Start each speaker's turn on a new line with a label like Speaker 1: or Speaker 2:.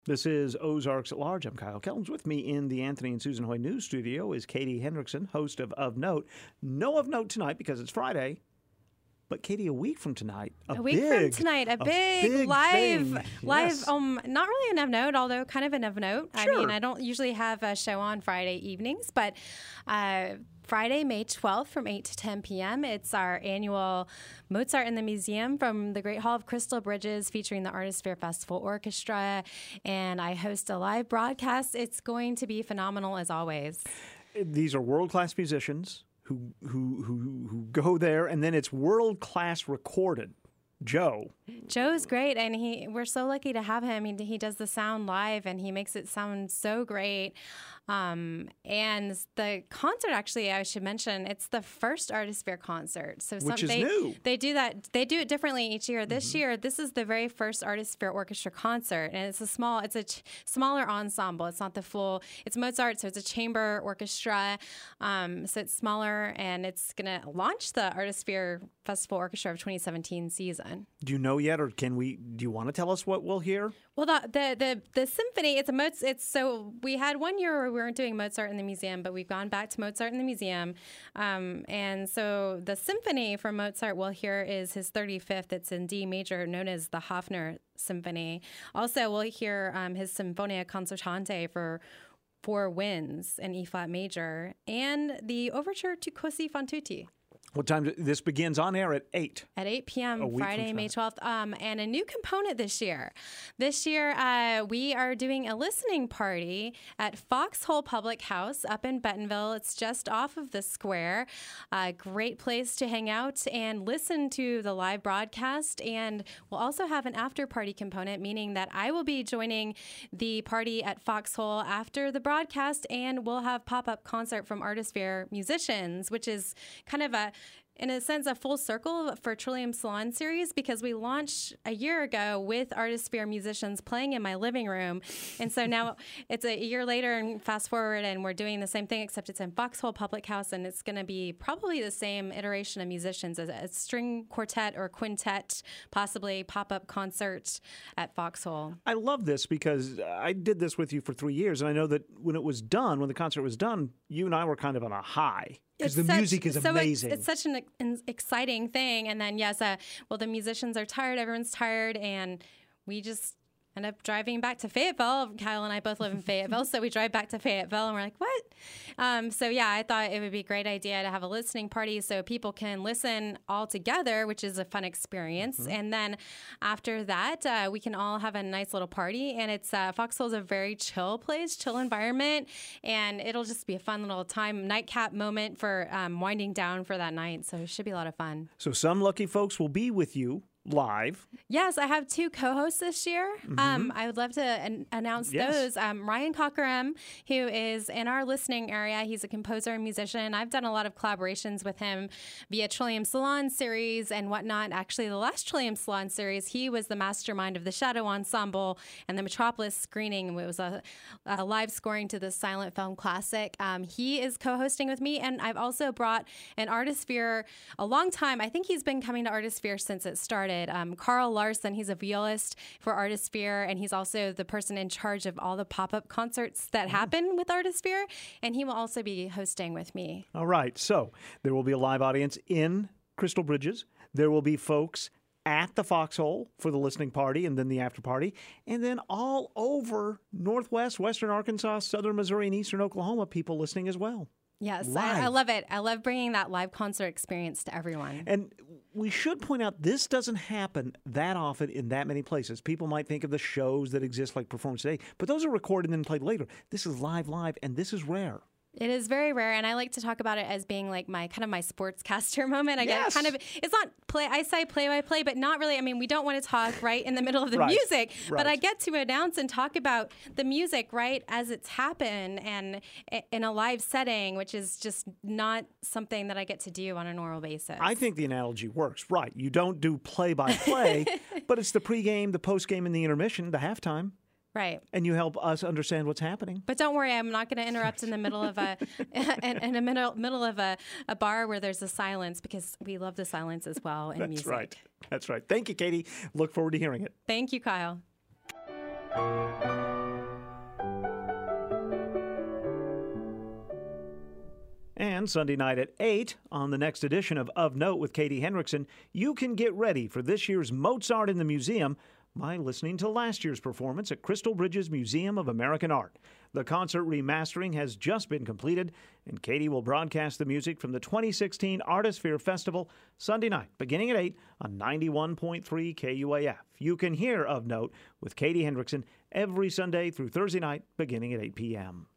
Speaker 1: This is Ozarks at Large. I'm Kyle Kellums. With me in the Anthony and Susan Hoy News Studio is Katie Hendrickson, host of Note. No Of Note tonight because it's Friday. But Katie, a week from tonight,
Speaker 2: a big live,
Speaker 1: yes.
Speaker 2: Not really an Of Note, although kind of an Of Note.
Speaker 1: Sure.
Speaker 2: I mean, I don't usually have a show on Friday evenings, but Friday, May 12th from 8 to 10 p.m. It's our annual Mozart in the Museum from the Great Hall of Crystal Bridges featuring the Artisphere Festival Orchestra, and I host a live broadcast. It's going to be phenomenal as always.
Speaker 1: These are world-class musicians who go there, and then it's world-class recorded. Joe's
Speaker 2: great, and we're so lucky to have him. He does the sound live, and he makes it sound so great. And the concert, actually, I should mention, it's the first Artisphere concert. So
Speaker 1: which is new.
Speaker 2: They do it differently each year. This year, this is the very first Artisphere Orchestra concert, and it's a smaller ensemble. It's not the full. It's Mozart, so it's a chamber orchestra. So it's smaller, and it's going to launch the Artisphere Festival Orchestra of 2017 season.
Speaker 1: Do you know yet, or do you want to tell us what we'll hear?
Speaker 2: Well, the symphony, so we had 1 year where we weren't doing Mozart in the Museum, but we've gone back to Mozart in the Museum. And so the symphony from Mozart we'll hear is his 35th. It's in D major, known as the Hafner Symphony. Also, we'll hear his Sinfonia Concertante for 4 winds in E-flat major, and the Overture to Così fan tutti.
Speaker 1: What time? This begins on air at 8.
Speaker 2: At 8 p.m. Friday, May 12th. And a new component this year. This year, we are doing a listening party at Foxhole Public House up in Bentonville. It's just off of the square. A great place to hang out and listen to the live broadcast. And we'll also have an after-party component, meaning that I will be joining the party at Foxhole after the broadcast, and we'll have pop-up concert from Artisphere musicians, which is kind of in a sense, a full circle for Trillium Salon series, because we launched a year ago with Artisphere musicians playing in my living room. And so now it's a year later, and fast forward, and we're doing the same thing, except it's in Foxhole Public House, and it's going to be probably the same iteration of musicians as a string quartet or quintet, possibly pop-up concert at Foxhole.
Speaker 1: I love this because I did this with you for 3 years, and I know that when the concert was done, you and I were kind of on a high. Because the music is amazing.
Speaker 2: It's such an exciting thing. And then, yes, the musicians are tired. Everyone's tired. And we just end up driving back to Fayetteville. Kyle and I both live in Fayetteville, so we drive back to Fayetteville, and we're like, what? So, yeah, I thought it would be a great idea to have a listening party so people can listen all together, which is a fun experience. Mm-hmm. And then after that, we can all have a nice little party. And it's Foxhole's a very chill place, chill environment, and it'll just be a fun little nightcap moment for winding down for that night. So it should be a lot of fun. So
Speaker 1: some lucky folks will be with you live.
Speaker 2: Yes, I have 2 co-hosts this year. Mm-hmm. I would love to announce those. Ryan Cockerham, who is in our listening area. He's a composer and musician. I've done a lot of collaborations with him via Trillium Salon series and whatnot. Actually, the last Trillium Salon series, he was the mastermind of the Shadow Ensemble and the Metropolis screening. It was a live scoring to the silent film classic. He is co-hosting with me, and I've also brought an Artisphere a long time. I think he's been coming to Artisphere since it started. Carl Larson, he's a violist for Artisphere, and he's also the person in charge of all the pop-up concerts that happen with Artisphere, and he will also be hosting with me.
Speaker 1: All right, so there will be a live audience in Crystal Bridges. There will be folks at the Foxhole for the listening party and then the after party, and then all over Northwest, Western Arkansas, Southern Missouri, and Eastern Oklahoma, people listening as well.
Speaker 2: Yes, I love it. I love bringing that live concert experience to everyone.
Speaker 1: And we should point out this doesn't happen that often in that many places. People might think of the shows that exist like Performance Today, but those are recorded and then played later. This is live, and this is rare.
Speaker 2: It is very rare, and I like to talk about it as being like my sportscaster moment. I get it's not I say play by play, but not really. I mean, we don't want to talk right in the middle of the music, but I get to announce and talk about the music right as it's happened and in a live setting, which is just not something that I get to do on a normal basis.
Speaker 1: I think the analogy works. Right. You don't do play by play, but it's the pregame, the postgame, and the intermission, the halftime.
Speaker 2: Right.
Speaker 1: And you help us understand what's happening.
Speaker 2: But don't worry, I'm not going to interrupt in the middle of middle of a bar where there's a silence, because we love the silence as well in music.
Speaker 1: That's right. Thank you, Katie. Look forward to hearing it.
Speaker 2: Thank you, Kyle.
Speaker 1: And Sunday night at 8, on the next edition of Note with Katie Hendrickson, you can get ready for this year's Mozart in the Museum by listening to last year's performance at Crystal Bridges Museum of American Art. The concert remastering has just been completed, and Katie will broadcast the music from the 2016 Artisphere Festival Sunday night, beginning at 8 on 91.3 KUAF. You can hear Of Note with Katie Hendrickson every Sunday through Thursday night, beginning at 8 p.m.